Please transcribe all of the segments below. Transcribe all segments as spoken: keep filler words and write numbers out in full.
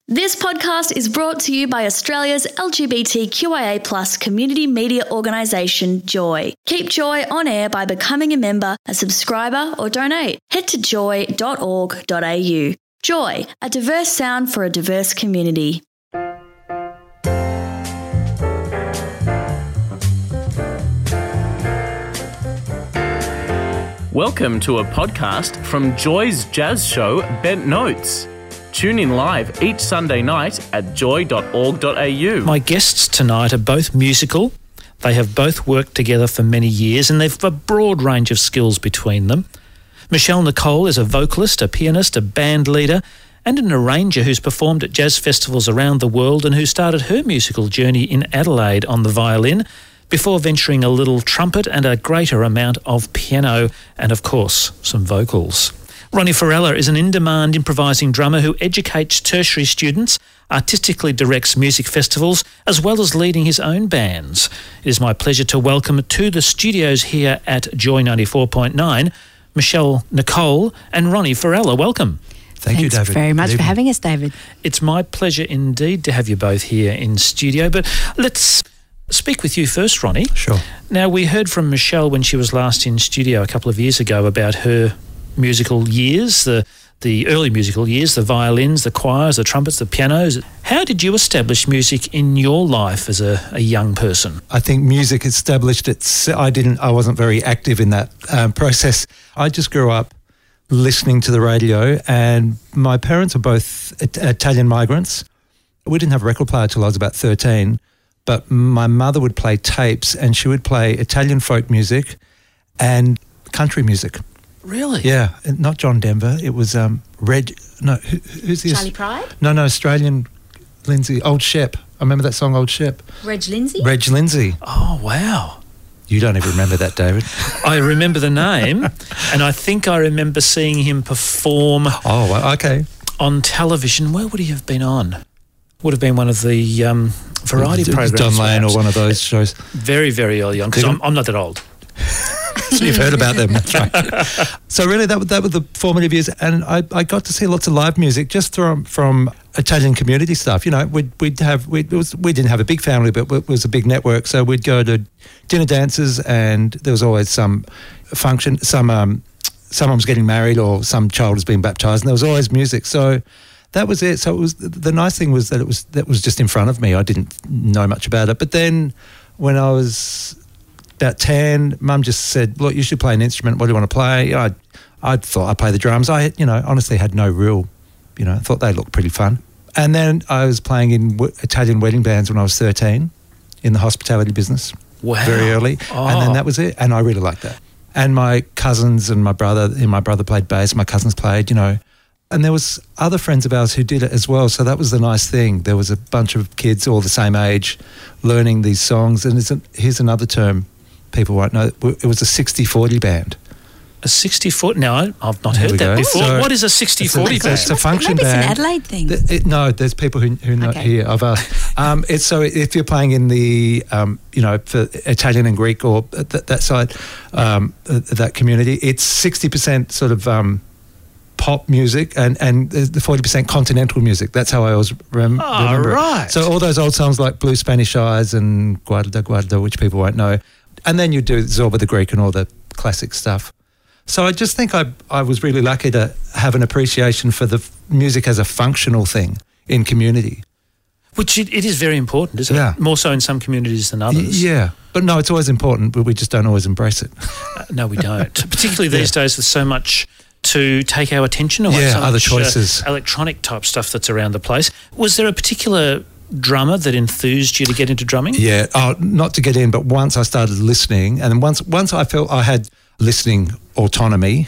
This podcast is brought to you by Australia's L G B T Q I A plus community media organisation, Joy. Keep Joy on air by becoming a member, a subscriber or donate. Head to joy dot org dot a u. Joy, a diverse sound for a diverse community. Welcome to a podcast from Joy's jazz show, Bent Notes. Tune in live each Sunday night at joy dot org dot a u. My guests tonight are both musical. They have both worked together for many years and they've a broad range of skills between them. Michelle Nicole is a vocalist, a pianist, a band leader and an arranger who's performed at jazz festivals around the world and who started her musical journey in Adelaide on the violin before venturing a little trumpet and a greater amount of piano and, of course, some vocals. Ronnie Farella is an in-demand improvising drummer who educates tertiary students, artistically directs music festivals, as well as leading his own bands. It is my pleasure to welcome to the studios here at Joy ninety-four point nine, Michelle Nicole and Ronnie Farella. Welcome. Thank Thanks you, David. Thanks very much Good for evening. having us, David. It's my pleasure indeed to have you both here in studio, but let's speak with you first, Ronnie. Sure. Now, we heard from Michelle when she was last in studio a couple of years ago about her musical years, the the early musical years, the violins, the choirs, the trumpets, the pianos. How did you establish music in your life as a, a young person? I think music established its. I didn't. I wasn't very active in that um, process. I just grew up listening to the radio, and my parents are both it- Italian migrants. We didn't have a record player till I was about thirteen, but my mother would play tapes, and she would play Italian folk music and country music. Really? Yeah, not John Denver. It was um, Reg. No, who, who's this? Charlie Pride? No, no, Australian Lindsay. Old Shep. I remember that song, Old Shep. Reg Lindsay? Reg Lindsay. Oh, wow. You don't even remember that, David. I remember the name, and I think I remember seeing him perform Oh, well, okay. on television. Where would he have been on? Would have been one of the um, variety It was programs. Don Lane or perhaps. one of those shows. Very, very early on, because I'm, I'm not that old. So you've heard about them. That's right. So really, that, that were the formative years, and I, I got to see lots of live music just from from Italian community stuff. You know, we'd we'd have we'd, it was, we didn't have a big family, but it was a big network. So we'd go to dinner dances, and there was always some function. Some um, someone was getting married, or some child was being baptized, and there was always music. So that was it. So it was the nice thing was that it was that was just in front of me. I didn't know much about it, but then when I was about ten, Mum just said, "Look, you should play an instrument. What do you want to play?" I, I thought I'd play the drums. I, you know, honestly had no real, you know, thought they looked pretty fun. And then I was playing in w- Italian wedding bands when I was thirteen, in the hospitality business. Wow. Very early, Oh. and then that was it. And I really liked that. And my cousins and my brother, and my brother played bass. My cousins played, you know. And there was other friends of ours who did it as well. So that was the nice thing. There was a bunch of kids all the same age learning these songs. And it's a, here's another term people won't know. It was a sixty forty band. A sixty foot? No, I've not There heard we that go. before. So what is a sixty it's a- forty it's a- band? it's a function Maybe it's an band. Adelaide thing. Th- it- no, there's people who who know Okay. here. I've asked. Um, it's so if you're playing in the um, you know for Italian and Greek or th- that side, um, uh, that community, it's sixty percent sort of um, pop music and and the forty percent continental music. That's how I always rem- Oh, remember. it. right. So all those old songs like Blue Spanish Eyes and Guarda Guarda, which people won't know, and then you do Zorba the Greek and all the classic stuff. So I just think I I was really lucky to have an appreciation for the f- music as a functional thing in community. Which it, it is very important, isn't Yeah. it? More so in some communities than others. Yeah, but no, it's always important, but we just don't always embrace it. Uh, no, we don't. Particularly these days with so much to take our attention away. Yeah, so other much, uh, choices. electronic type stuff that's around the place. Was there a particular drummer that enthused you to get into drumming? Yeah, oh, not to get in, but once I started listening, and then once once I felt I had listening autonomy,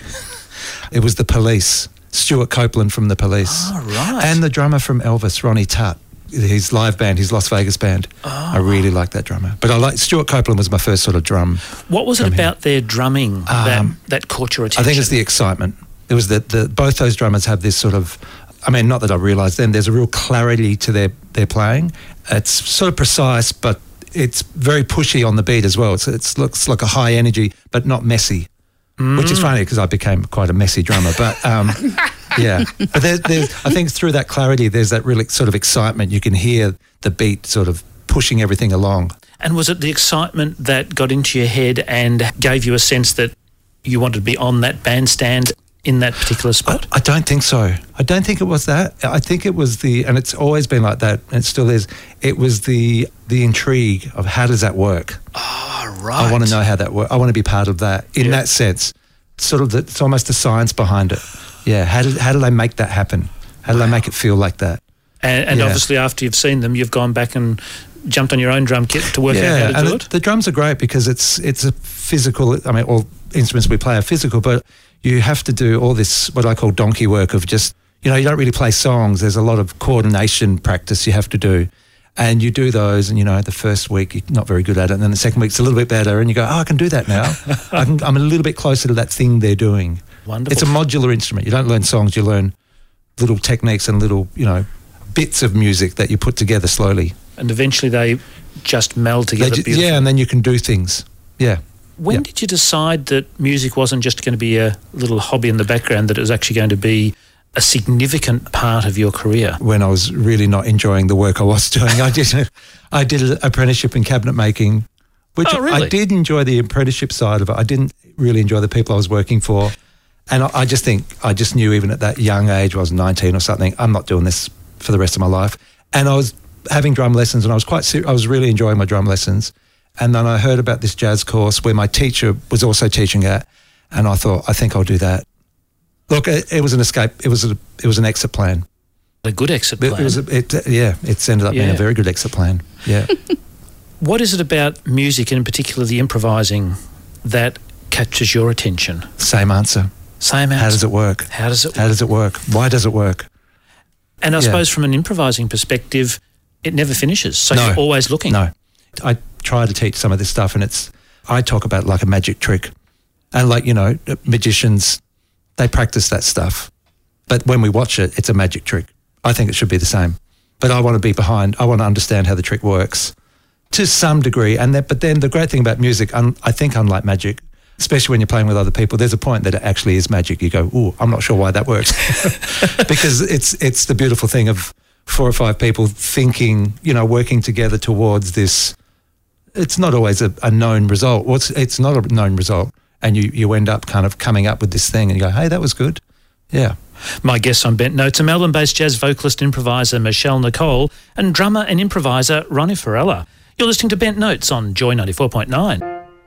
it was the Police, Stuart Copeland from the Police, Oh, right. and the drummer from Elvis, Ronnie Tutt. His live band, his Las Vegas band. Oh. I really like that drummer. But I like Stuart Copeland was my first sort of drum. What was it Drumming. about their drumming that, Um, that caught your attention? I think it's the excitement. It was that the, both those drummers have this sort of, I mean, not that I realised then, there's a real clarity to their, their playing. It's sort of precise, but it's very pushy on the beat as well. It's, it looks like a high energy, but not messy. Mm. Which is funny because I became quite a messy drummer. But um, Yeah. But there, there's, I think through that clarity, there's that really sort of excitement. You can hear the beat sort of pushing everything along. And was it the excitement that got into your head and gave you a sense that you wanted to be on that bandstand in that particular spot? I, I don't think so. I don't think it was that. I think it was the, and it's always been like that, and it still is, it was the the intrigue of how does that work? Oh, right. I want to know how that works. I want to be part of that in Yeah. that sense. Sort of, the, it's almost the science behind it. Yeah, how did, how do they make that happen? How do they make it feel like that? And, and Yeah. obviously after you've seen them, you've gone back and jumped on your own drum kit to work out how to and do the, it? the drums are great because it's it's a physical, I mean, all instruments we play are physical, but you have to do all this, what I call donkey work of just, you know, you don't really play songs. There's a lot of coordination practice you have to do. And you do those and, you know, the first week you're not very good at it. And then the second week it's a little bit better and you go, oh, I can do that now. I can, I'm a little bit closer to that thing they're doing. Wonderful. It's a modular instrument. You don't learn songs, you learn little techniques and little, you know, bits of music that you put together slowly. And eventually they just meld They together ju- beautifully. yeah, and then you can do things. Yeah. When Yeah. did you decide that music wasn't just going to be a little hobby in the background, that it was actually going to be a significant part of your career? When I was really not enjoying the work I was doing, I did I did an apprenticeship in cabinet making, which Oh, really? I did enjoy the apprenticeship side of it. I didn't really enjoy the people I was working for. And I, I just think, I just knew even at that young age, I was nineteen or something, I'm not doing this for the rest of my life. And I was having drum lessons and I was quite ser- I was really enjoying my drum lessons. And then I heard about this jazz course where my teacher was also teaching it. And I thought, I think I'll do that. Look, it, it was an escape. It was a, it was an exit plan. A good exit It, plan. it was, a, it, yeah, it's ended up being Yeah. a very good exit plan. Yeah. What is it about music, and in particular the improvising, that captures your attention? Same answer. Same answer. How does it work? How does it How does it work? Why does it work? And I Yeah. suppose from an improvising perspective, it never finishes. So No. you're always looking. No. I try to teach some of this stuff and it's, I talk about it like a magic trick. And like, you know, magicians, they practice that stuff. But when we watch it, it's a magic trick. I think it should be the same. But I want to be behind, I want to understand how the trick works to some degree. And that, but then the great thing about music, un, I think unlike magic, especially when you're playing with other people, there's a point that it actually is magic. You go, ooh, I'm not sure why that works. Because it's it's the beautiful thing of four or five people thinking, you know, working together towards this. It's not always a, a known result. Well, it's, it's not a known result. And you, you end up kind of coming up with this thing and you go, hey, that was good. Yeah. My guests on Bent Notes are Melbourne-based jazz vocalist improviser Michelle Nicole and drummer and improviser Ronnie Farella. You're listening to Bent Notes on Joy ninety-four point nine.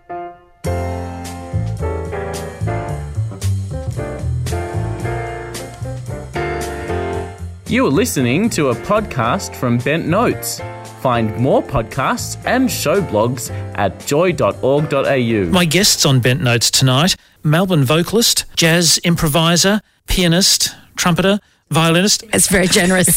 You are listening to a podcast from Bent Notes. Find more podcasts and show blogs at joy dot org dot a u. My guests on Bent Notes tonight, Melbourne vocalist, jazz improviser, pianist, trumpeter, violinist, It's very generous.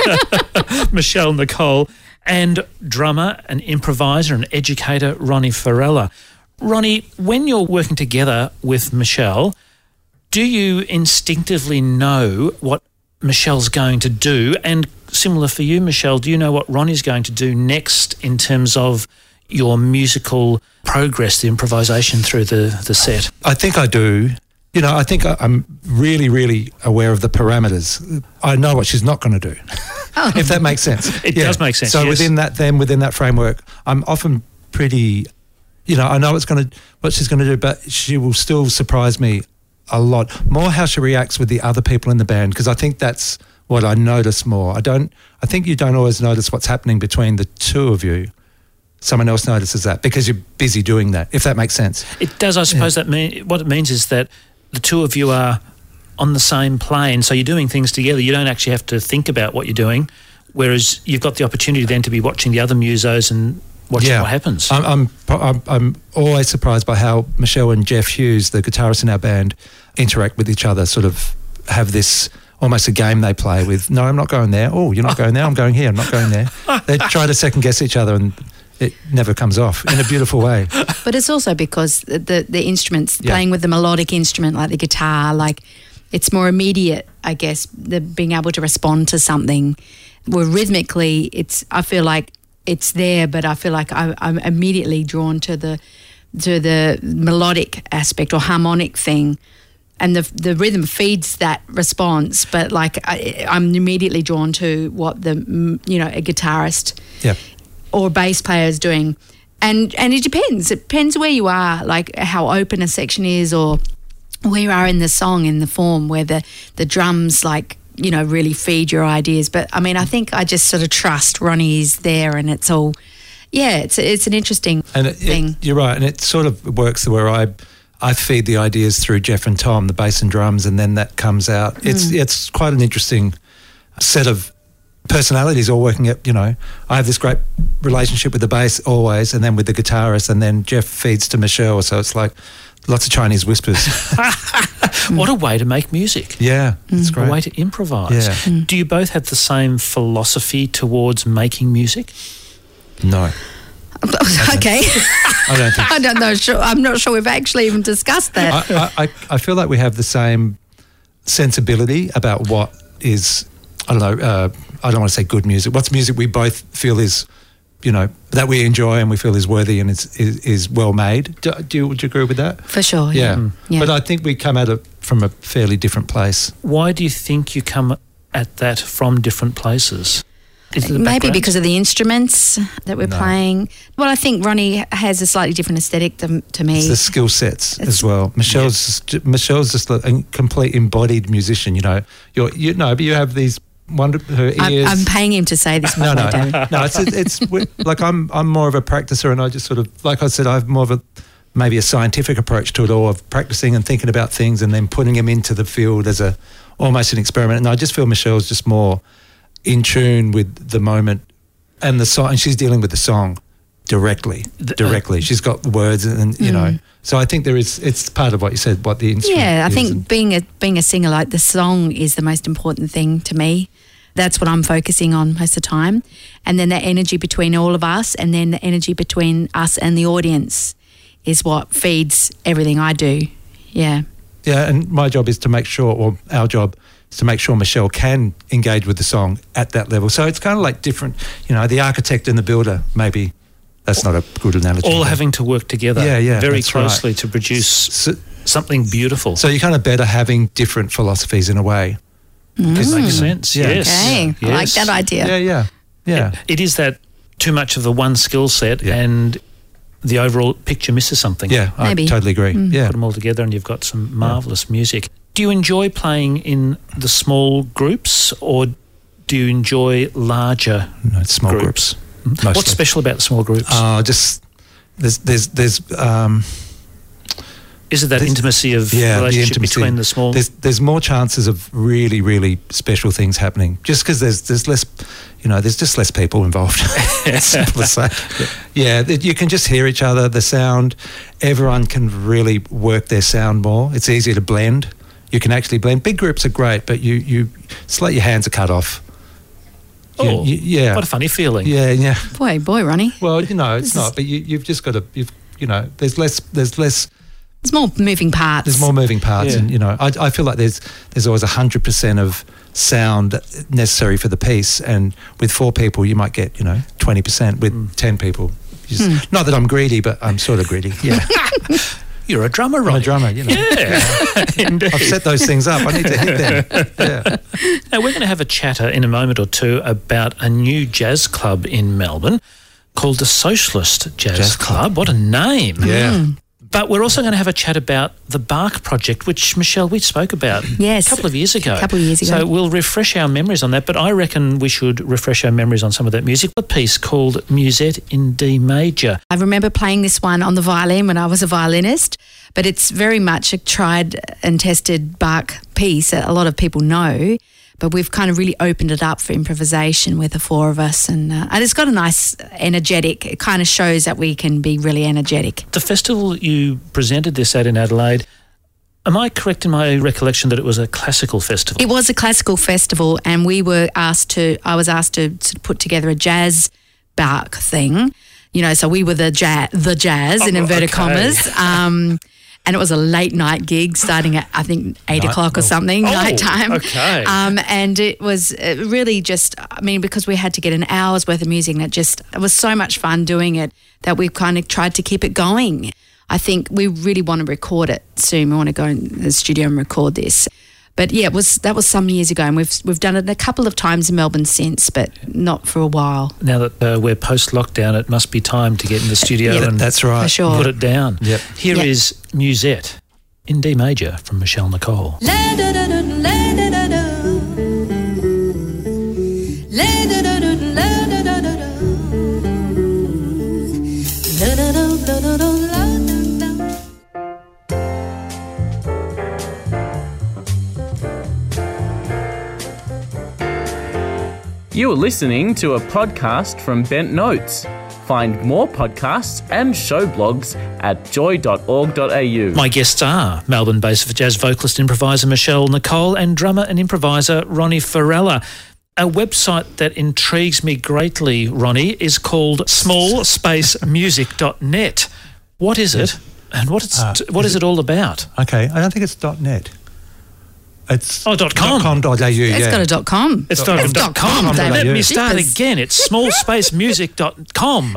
Michelle Nicole, and drummer and improviser and educator Ronnie Farella. Ronnie, when you're working together with Michelle, do you instinctively know what Michelle's going to do? And similar for you, Michelle, do you know what Ronnie's going to do next in terms of your musical progress, the improvisation through the, the set? I think I do. You know, I think I, I'm really, really aware of the parameters. I know what she's not going to do, if that makes sense. It does make sense, So yes. within that, then within that framework, I'm often pretty, you know, I know what's going to, what she's going to do, but she will still surprise me a lot. More how she reacts with the other people in the band, because I think that's what I notice more. I don't, I think you don't always notice what's happening between the two of you. Someone else notices that because you're busy doing that, if that makes sense. It does, I suppose. That mean what it means is that the two of you are on the same plane, so you're doing things together. You don't actually have to think about what you're doing, whereas you've got the opportunity then to be watching the other musos and watching what happens. I'm, I'm, I'm, I'm always surprised by how Michelle and Jeff Hughes, the guitarist in our band, interact with each other, sort of have this almost a game they play with, no, I'm not going there. Oh, you're not going there. I'm going here. I'm not going there. They try to second guess each other and it never comes off in a beautiful way. But it's also because the, the, the instruments, Yeah. playing with the melodic instrument like the guitar, like it's more immediate, I guess, the being able to respond to something. Where rhythmically, it's I feel like it's there, but I feel like I, I'm immediately drawn to the to the melodic aspect or harmonic thing. and the the rhythm feeds that response. But like I, I'm immediately drawn to what the you know a guitarist Yeah. or a bass player is doing, and and it depends. It depends where you are, like how open a section is, or where you are in the song, in the form where the the drums like you know really feed your ideas. But I mean, I think I just sort of trust Ronnie is there, and it's all. Yeah, it's it's an interesting And it, thing. it, you're right, and it sort of works where I I feed the ideas through Jeff and Tom, the bass and drums, and then that comes out. It's Mm. it's quite an interesting set of personalities all working at, you know, I have this great relationship with the bass always, and then with the guitarist, and then Jeff feeds to Michelle, so it's like lots of Chinese whispers. What a way to make music. Yeah, it's A great. way to improvise. Yeah. Do you both have the same philosophy towards making music? No, Okay, I don't think I don't know. Sure, I'm not sure we've actually even discussed that. I, I, I I feel like we have the same sensibility about what is, I don't know, uh, I don't want to say good music. What's music we both feel is, you know, that we enjoy and we feel is worthy and is is, is well made. Do, do you, would you agree with that? For sure. Yeah. Yeah. Yeah. But I think we come at it from a fairly different place. Why do you think you come at that from different places? Is it the Maybe background? because of the instruments that we're No. playing. Well, I think Ronnie has a slightly different aesthetic to, to me. It's the skill sets It's- as well. Michelle's just, Michelle's just a complete embodied musician. You know, you're you know, but you have these wonder her I'm, ears. I'm paying him to say this. no, by no, the way, David. no. It's it's we- like I'm I'm more of a practicer, and I just sort of like I said, I have more of a maybe a scientific approach to it all, of practicing and thinking about things and then putting them into the field as a almost an experiment. And I just feel Michelle's just more in tune with the moment and the song, and she's dealing with the song directly. The- directly, she's got the words, and you know. So I think there is. It's part of what you said. What the instrument. Yeah, I is think and- being a being a singer, like the song is the most important thing to me. That's what I'm focusing on most of the time. And then the energy between all of us, and then the energy between us and the audience is what feeds everything I do. Yeah. Yeah, and my job is to make sure, or our job is to make sure Michelle can engage with the song at that level. So it's kind of like different, you know, the architect and the builder, maybe. That's not a good analogy. all but- having to work together Yeah, yeah, very that's right. closely to produce So, something beautiful. so you're kind of better having different philosophies in a way. Does that make sense? Yeah. Yes. Okay, I like Yes. that idea. Yeah, yeah, yeah. It is that too much of the one skill set Yeah. and the overall picture misses something. Yeah, I Maybe. totally agree. Yeah. Put them all together and you've got some marvellous music. Do you enjoy playing in the small groups or do you enjoy larger No, it's small groups? groups. Mostly. What's special about the small groups? Uh, just there's there's there's um, is it that there's- intimacy of yeah, the relationship intimacy. between the small... There's there's more chances of really really special things happening just because there's there's less, you know, there's just less people involved. It's simple to say. Yeah, that you can just hear each other. The sound, everyone can really work their sound more. It's easier to blend. You can actually blend. Big groups are great, but you you it's like your hands are cut off. You- oh, you- yeah, what a funny feeling. yeah, yeah. Boy, boy, Ronnie. Well, you know, it's This is- not. But you you've just got to you've you know there's less there's less. There's more moving parts. There's more moving parts, Yeah. and you know, I, I feel like there's there's always a hundred percent of sound necessary for the piece, and with four people, you might get you know twenty percent. With Mm. ten people, you just- not that I'm greedy, but I'm sort of greedy. Yeah, You're a drummer, I'm right? a drummer. You know, Yeah. Indeed. I've set those things up. I need to hit them. Yeah, Now, we're going to have a chatter in a moment or two about a new jazz club in Melbourne called the Socialist Jazz, Jazz Club. Club. What a name. yeah. But we're also going to have a chat about the Bark Project, which, Michelle, we spoke about Yes. a couple of years ago. A couple of years ago. So we'll refresh our memories on that, but I reckon we should refresh our memories on some of that music. A piece called Musette in D Major. I remember playing this one on the violin when I was a violinist, but it's very much a tried and tested Bach piece that a lot of people know, but we've kind of really opened it up for improvisation with the four of us, and, uh, and it's got a nice energetic, it kind of shows that we can be really energetic. The festival you presented this at in Adelaide, am I correct in my recollection that it was a classical festival? It was a classical festival, and we were asked to, I was asked to, to put together a jazz Bach thing, you know, so we were the jazz, the jazz in Oh, inverted okay. commas. Um, and it was a late night gig starting at, I think, eight Night- o'clock or oh. something, Oh, nighttime. okay. Um, and it was uh, really just, I mean, because we had to get an hour's worth of music, and it just, it was so much fun doing it that we kind of tried to keep it going. I think we really want to record it soon. We want to go in the studio and record this. But yeah, it was that was some years ago, and we've we've done it a couple of times in Melbourne since, but not for a while. Now that uh, we're post-lockdown, it must be time to get in the studio Yeah, and that's right. For sure. put it down. Yep. Here Yep. is Musette in D major from Michelle Nicole. You are listening to a podcast from Bent Notes. Find more podcasts and show blogs at joy dot org dot a u. My guests are Melbourne-based jazz vocalist and improviser Michelle Nicole and drummer and improviser Ronnie Farella. A website that intrigues me greatly, Ronnie, is called small space music dot net. What is it, and what, it's, Uh, what is is it all about? Okay, I don't think it's .net. It's Oh, dot com. .com.au, It's yeah. got a dot com. It's It's dot com, dot David. Let me you. start Jeepers. again. It's small space music dot com. I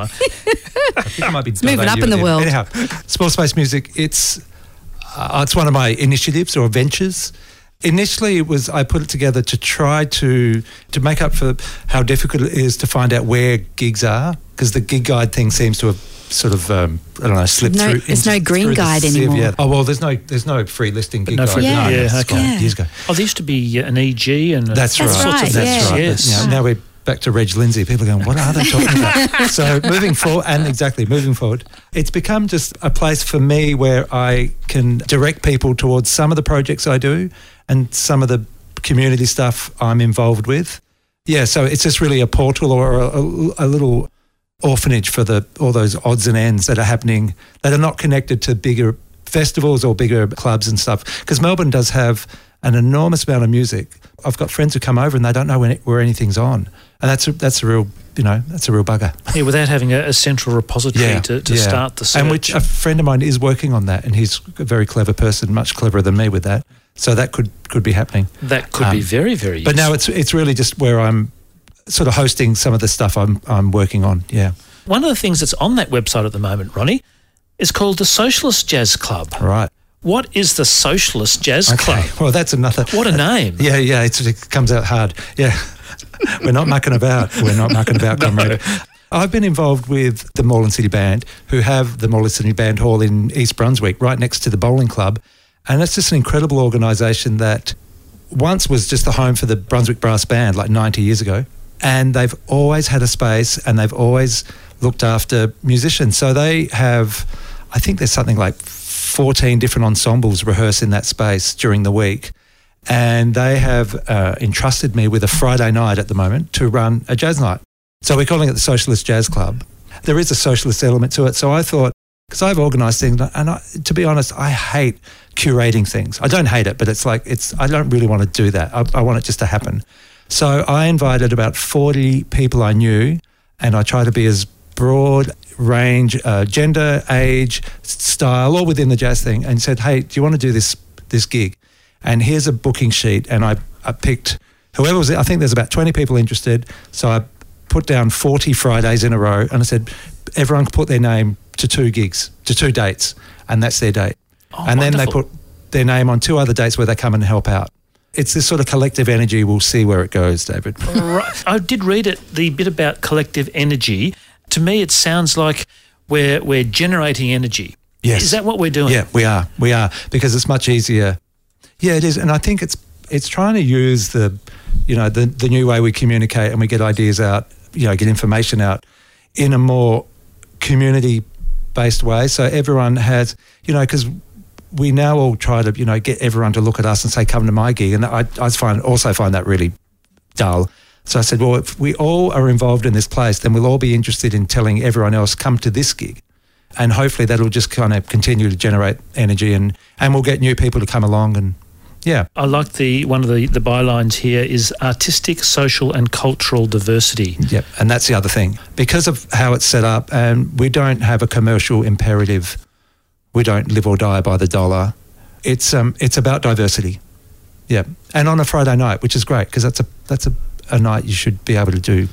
think it might be moving up .au in the there. world. Anyhow, Small Space Music, it's uh, it's one of my initiatives or ventures. Initially, it was I put it together to try to to make up for how difficult it is to find out where gigs are, because the gig guide thing seems to have sort of um, I don't know slipped No- through. there's into- no green through the guide sieve, anymore. yeah. Oh well, there's no there's no free listing gig no guide. free- Yeah. yeah, that's okay. gone Yeah. years ago. Oh, there used to be an E G and That's all right. sorts of That's things. right, Right. Yes. Now, now we're back to Reg Lindsay. People are going, what are they talking about? So moving forward, and exactly moving forward, it's become just a place for me where I can direct people towards some of the projects I do and some of the community stuff I'm involved with. Yeah, so it's just really a portal or a, a, a little orphanage for the all those odds and ends that are happening that are not connected to bigger festivals or bigger clubs and stuff. Because Melbourne does have an enormous amount of music. I've got friends who come over and they don't know when it, where anything's on, and that's a, that's a real you know that's a real bugger. Yeah, without having a, a central repository to, to yeah. start the search. And which a friend of mine is working on that, and he's a very clever person, much cleverer than me with that. So that could could be happening. that could be um, very, very But now useful. it's it's really just where I'm sort of hosting some of the stuff I'm I'm working on. Yeah, One of the things that's on that website at the moment, Ronnie, is called the Socialist Jazz Club. right. What is the Socialist Jazz Okay. Club? Well, that's another. What a name. Yeah, yeah. It's, it comes out hard. Yeah, we're not mucking about. We're not mucking about, comrade. I've been involved with the Moreland City Band, who have the Moreland City Band Hall in East Brunswick, right next to the bowling club. And it's just an incredible organisation that once was just the home for the Brunswick Brass Band, like ninety years ago. And they've always had a space and they've always looked after musicians. So they have, I think there's something like fourteen different ensembles rehearse in that space during the week. And they have uh, entrusted me with a Friday night at the moment to run a jazz night. So we're calling it the Socialist Jazz Club. There is a socialist element to it. So I thought, because I've organised things, and I, to be honest, I hate curating things. I don't hate it, but it's like, it's. I don't really want to do that. I, I want it just to happen. So I invited about forty people I knew, and I try to be as broad range, uh, gender, age, style, all within the jazz thing, and said, hey, do you want to do this this gig? And here's a booking sheet. And I, I picked whoever was, I think there's about twenty people interested. So I put down forty Fridays in a row, and I said, everyone can put their name to two gigs, to two dates, and that's their date. Oh, and then wonderful. they put their name on two other dates where they come and help out. It's this sort of collective energy. We'll see where it goes, David. Right. I did read it, the bit about collective energy. To me, it sounds like we're, we're generating energy. Yes. Is that what we're doing? Yeah, we are. We are, because it's much easier. Yeah, it is. And I think it's it's trying to use the, you know, the, the new way we communicate and we get ideas out, you know, get information out in a more community-based way. So everyone has, you know, because we now all try to, you know, get everyone to look at us and say, come to my gig. And I, I find also find that really dull. So I said, well, if we all are involved in this place, then we'll all be interested in telling everyone else, come to this gig. And hopefully that'll just kind of continue to generate energy, and, and we'll get new people to come along. And yeah. I like the one of the, the bylines here is artistic, social and cultural diversity. Yep. And that's the other thing. Because of how it's set up, and we don't have a commercial imperative. We don't live or die by the dollar. It's um it's about diversity. Yeah. And on a Friday night, which is great, because that's a that's a, a night you should be able to do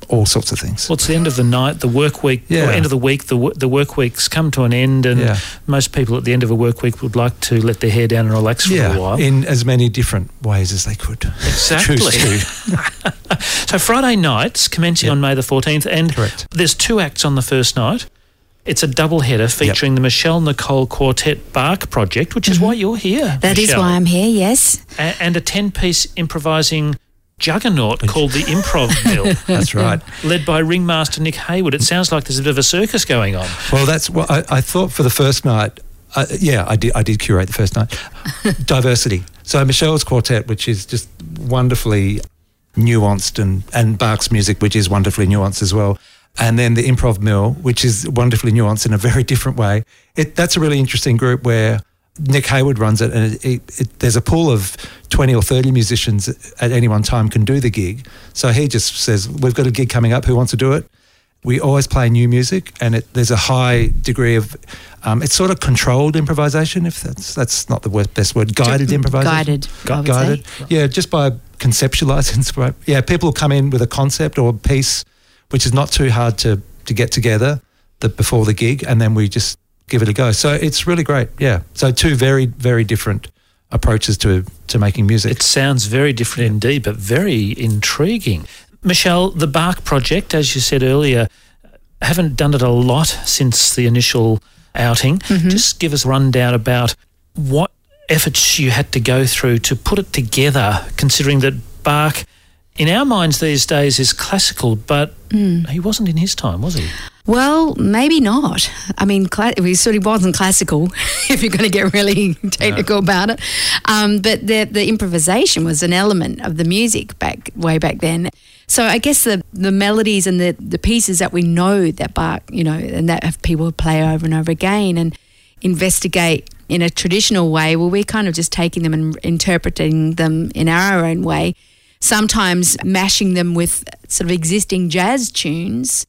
all sorts of things. Well, it's the end of the night, the work week, Yeah. or end of the week, the wo- the work weeks come to an end, and Yeah. most people at the end of a work week would like to let their hair down and relax for yeah, a while. in as many different ways as they could Exactly. choose to. So Friday nights, commencing Yep. on May the fourteenth, and Correct. there's two acts on the first night. It's a double header featuring the Michelle Nicole Quartet Bark Project, which is why you're here. That is Michelle. why I'm here, yes. A- and a ten-piece improvising juggernaut called the Improv Mill, That's right. led by ringmaster Nick Hayward. It sounds like there's a bit of a circus going on. Well, that's what I, I thought for the first night. Uh, yeah, I did. I did curate the first night. Diversity. So Michelle's quartet, which is just wonderfully nuanced, and and Bark's music, which is wonderfully nuanced as well. And then the Improv Mill, which is wonderfully nuanced in a very different way. It that's a really interesting group where Nick Hayward runs it, and it, it, it, there's a pool of twenty or thirty musicians at any one time can do the gig. So he just says, we've got a gig coming up, who wants to do it? We always play new music, and it, there's a high degree of, um, it's sort of controlled improvisation, if that's that's not the word, best word, guided improvisation. Guided, I would Guided. say. Yeah, just by conceptualising. Yeah, people will come in with a concept or a piece, which is not too hard to, to get together the, before the gig, and then we just give it a go. So it's really great, yeah. So two very, very different approaches to, to making music. It sounds very different indeed, but very intriguing. Michelle, the Bark Project, as you said earlier, haven't done it a lot since the initial outing. Just give us a rundown about what efforts you had to go through to put it together, considering that Bark, in our minds these days, is classical, but he wasn't in his time, was he? Well, maybe not. I mean, cla- it sort of wasn't classical, if you're going to get really technical about it. Um, but the the improvisation was an element of the music back way back then. So I guess the, the melodies and the, the pieces that we know that Bach, you know, and that have people play over and over again and investigate in a traditional way, well, we're kind of just taking them and interpreting them in our own way, sometimes mashing them with sort of existing jazz tunes.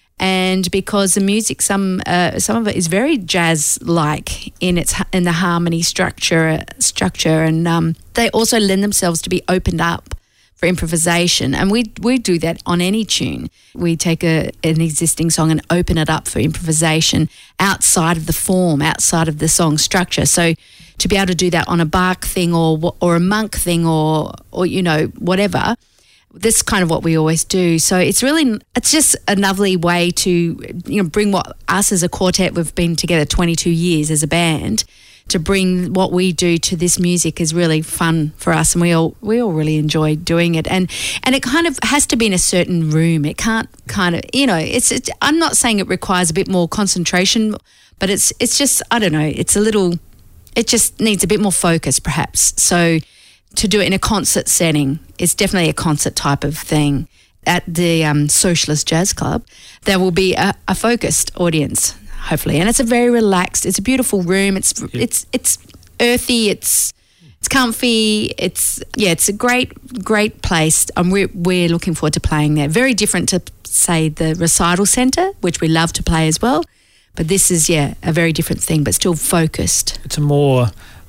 And because the music, some uh, some of it is very jazz-like in its in the harmony structure structure, and um, they also lend themselves to be opened up for improvisation. And we we do that on any tune. We take a an existing song and open it up for improvisation outside of the form, outside of the song structure. So to be able to do that on a Bach thing or or a Monk thing or or you know whatever. That's kind of what we always do. So it's really, it's just a lovely way to, you know, bring what us as a quartet, we've been together twenty-two years as a band, to bring what we do to this music is really fun for us, and we all we all really enjoy doing it. And and it kind of has to be in a certain room. It can't kind of, you know, it's, it's I'm not saying it requires a bit more concentration, but it's it's just, I don't know, it's a little, it just needs a bit more focus perhaps. So to do it in a concert setting, it's definitely a concert type of thing. At the um, Socialist Jazz Club, there will be a, a focused audience, hopefully, and it's a very relaxed. It's a beautiful room. It's Yeah. it's it's earthy. It's it's comfy. It's yeah. It's a great great place, and we're we're looking forward to playing there. Very different to say the Recital Centre, which we love to play as well, but this is yeah a very different thing, but still focused. It's a more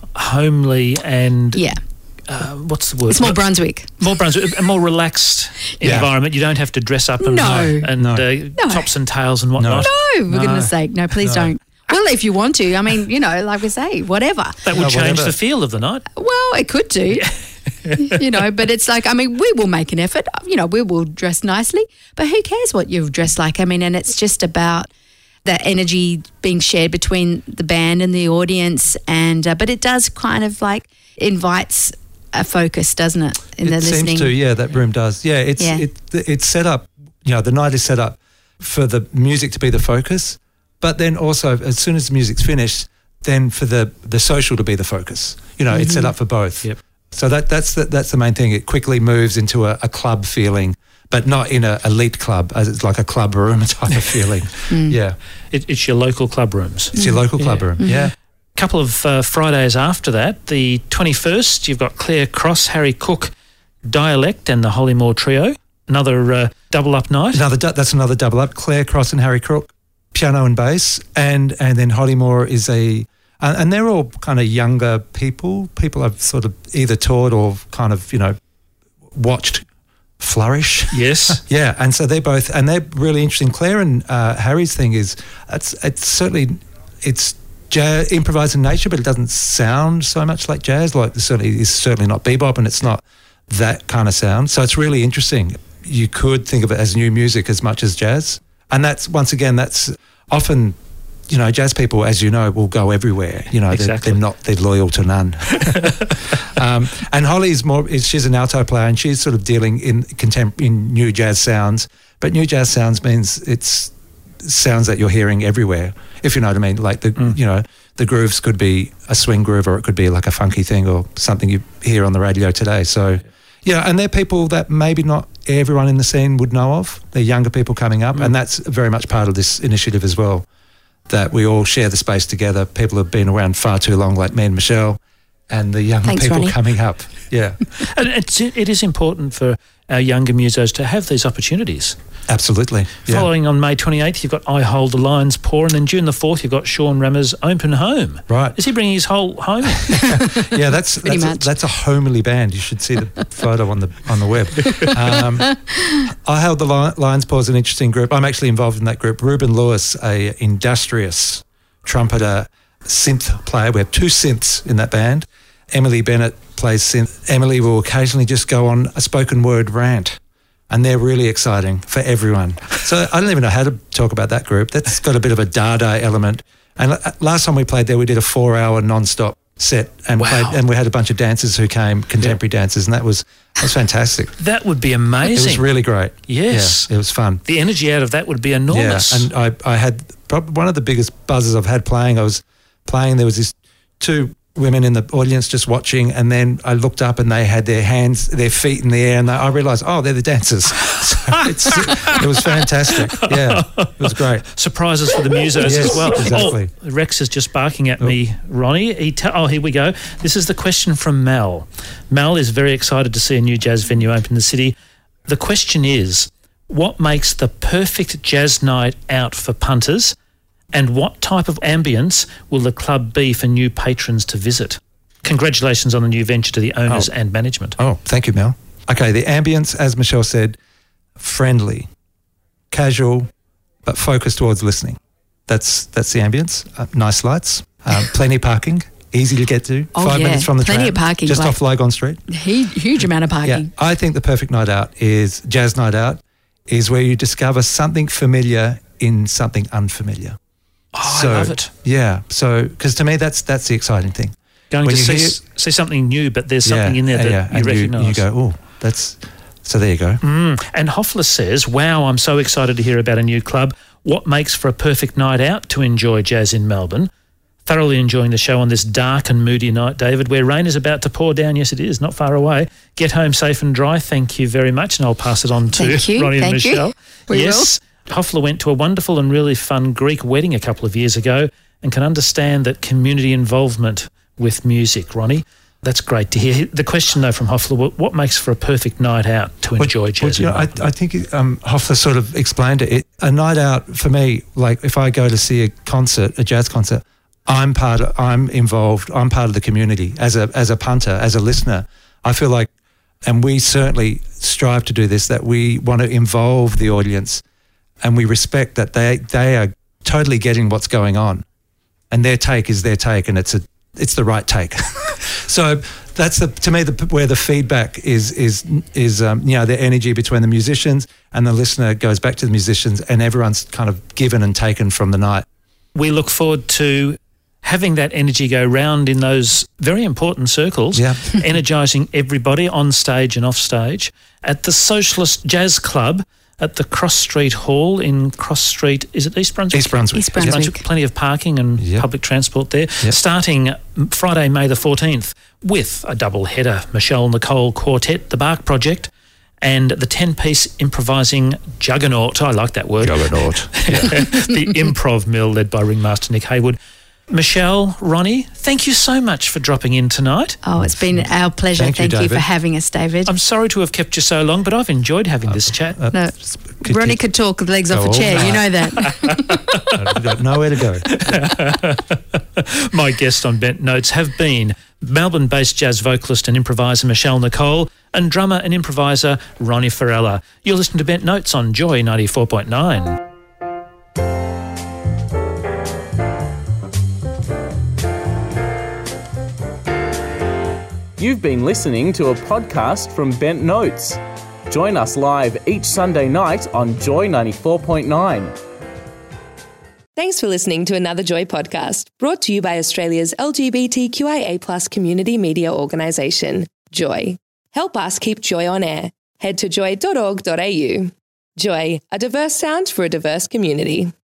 homely and Yeah. uh, what's the word? It's more Brunswick. More Brunswick, a more relaxed Yeah. environment. You don't have to dress up and No. and No. Uh, tops and tails and whatnot. No, for No. goodness sake, no, please No. don't. Well, if you want to, I mean, you know, like we say, whatever. That would No, change whatever. the feel of the night. Well, it could do. You know, but it's like, I mean, we will make an effort. You know, we will dress nicely, but who cares what you've dressed like? I mean, and it's just about that energy being shared between the band and the audience. And uh, but it does kind of like invites a focus, doesn't it? In it the seems listening. to, yeah, that room does. Yeah, it's Yeah. It, it's set up, you know, the night is set up for the music to be the focus, but then also as soon as the music's finished, then for the, the social to be the focus. You know, it's set up for both. Yep. So that that's the, that's the main thing. It quickly moves into a, a club feeling, but not in an elite club, as it's like a club room type of feeling. Yeah, It, it's your local club rooms. it's your local club room. Yeah. Couple of uh, Fridays after that, the twenty-first, you've got Claire Cross, Harry Cook, Dialect and the Hollymore Trio. Another uh, double-up night. Another du- that's another double up. Claire Cross and Harry Crook, piano and bass, and and then Hollymore is a, uh, and they're all kind of younger people. People I've sort of either taught or kind of you know watched flourish. Yes. Yeah, and so they're both, and they're really interesting. Claire and uh, Harry's thing is, it's it's certainly, it's jazz, improvised in nature, but it doesn't sound so much like jazz. Like, it certainly is certainly not bebop, and it's not that kind of sound. So it's really interesting. You could think of it as new music as much as jazz. And that's, once again, that's often, you know, jazz people, as you know, will go everywhere. You know, exactly. they're, they're not, they're loyal to none. um, and Holly's more, she's an alto player, and she's sort of dealing in contemp- in new jazz sounds. But new jazz sounds means it's sounds that you're hearing everywhere, if you know what I mean. Like, the, mm. you know, the grooves could be a swing groove, or it could be like a funky thing, or something you hear on the radio today. So, yeah, and they're people that maybe not everyone in the scene would know of. They're younger people coming up, mm. and that's very much part of this initiative as well, that we all share the space together. People have been around far too long, like me and Michelle, and the younger Thanks, people Ronnie. coming up. Yeah. And it's, it is important for our younger musos to have these opportunities. Absolutely. Yeah. Following on May twenty-eighth, you've got I Hold the Lion's Paw, and then June the fourth, you've got Sean Rammer's Open Home. Right. Is he bringing his whole home in? Yeah, that's Pretty that's a, much. that's a homely band. You should see the photo on the on the web. Um, I Held the Lion, Lion's Paw is an interesting group. I'm actually involved in that group. Ruben Lewis, a industrious trumpeter, synth player. We have two synths in that band. Emily Bennett plays synth. Emily will occasionally just go on a spoken word rant, and they're really exciting for everyone. So I don't even know how to talk about that group. That's got a bit of a Dada element. And last time we played there, we did a four-hour non-stop set, and Wow. played, and we had a bunch of dancers who came, contemporary dancers, and that was that was fantastic. That would be It amazing. was really great. Yes. Yeah, it was fun. The energy out of that would be enormous. Yeah, and I, I had probably one of the biggest buzzes I've had playing. I was playing, there was this two women in the audience just watching, and then I looked up and they had their hands, their feet in the air, and they, I realised, oh, they're the dancers. So it's, it was fantastic. Yeah, it was great. Surprises for the musos Yes, as well. exactly. Oh, Rex is just barking at me, Ronnie. He te- oh, here we go. This is the question from Mel. Mel is very excited to see a new jazz venue open in the city. The question is, what makes the perfect jazz night out for punters, and what type of ambience will the club be for new patrons to visit? Congratulations on the new venture to the owners Oh. and management. Oh, thank you, Mel. Okay, the ambience, as Michelle said, friendly, casual, but focused towards listening. That's that's the ambience. Uh, nice lights, um, plenty of parking, easy to get to. Oh, Five yeah. minutes from the Plenty tram, of parking, just like- off Lygon Street. Huge, huge amount of Yeah, parking. I think the perfect night out is jazz night out, is where you discover something familiar in something unfamiliar. Oh, I love it. Yeah, so because to me that's that's the exciting thing. Going When to you see, hear- s- see something new, but there's something yeah, in there that yeah, you and recognise. You, go, oh, that's so. There you go. Mm. And Hoffler says, wow, I'm so excited to hear about a new club. What makes for a perfect night out to enjoy jazz in Melbourne? Thoroughly enjoying the show on this dark and moody night, David, where rain is about to pour down. Yes, it is, not far away. Get home safe and dry. Thank you very much. And I'll pass it on to Thank you, Ronnie and thank you. Michelle. We yes, Hoffler went to a wonderful and really fun Greek wedding a couple of years ago and can understand that community involvement with music, Ronnie. That's great to hear. The question, though, from Hoffler, what, what makes for a perfect night out to enjoy Well, jazz? you know, in I, Melbourne? I think um, Hoffler sort of explained it. it. A night out for me, like if I go to see a concert, a jazz concert, I'm part of, I'm involved. I'm part of the community as a as a punter, as a listener. I feel like, and we certainly strive to do this, that we want to involve the audience, and we respect that they they are totally getting what's going on, and their take is their take, and it's a it's the right take. So that's the to me the where the feedback is is is um, you know, the energy between the musicians and the listener goes back to the musicians, and everyone's kind of given and taken from the night. We look forward to having that energy go round in those very important circles, Yeah. energising everybody on stage and off stage at the Socialist Jazz Club at the Cross Street Hall in Cross Street. Is it East Brunswick? East Brunswick. East Brunswick. Plenty of parking and Yep. public transport there. Yep. Starting Friday, May the fourteenth, with a double header: Michelle Nicole Quartet, the Bark Project, and the ten-piece improvising juggernaut. I like that word. Juggernaut. The Improv Mill, led by ringmaster Nick Haywood. Michelle, Ronnie, thank you so much for dropping in tonight. Oh, it's been our pleasure. Thank you, Thank you, David. for having us, David. I'm sorry to have kept you so long, but I've enjoyed having this chat. no, Could Ronnie you- could talk with legs Go off a all chair. You night. know that. I've got nowhere to go. My guests on Bent Notes have been Melbourne-based jazz vocalist and improviser Michelle Nicole, and drummer and improviser Ronnie Farella. You're listening to Bent Notes on Joy ninety-four point nine. You've been listening to a podcast from Bent Notes. Join us live each Sunday night on Joy ninety-four point nine. Thanks for listening to another Joy podcast, brought to you by Australia's L G B T Q I A plus community media organisation, Joy. Help us keep Joy on air. Head to joy dot org dot a u. Joy, a diverse sound for a diverse community.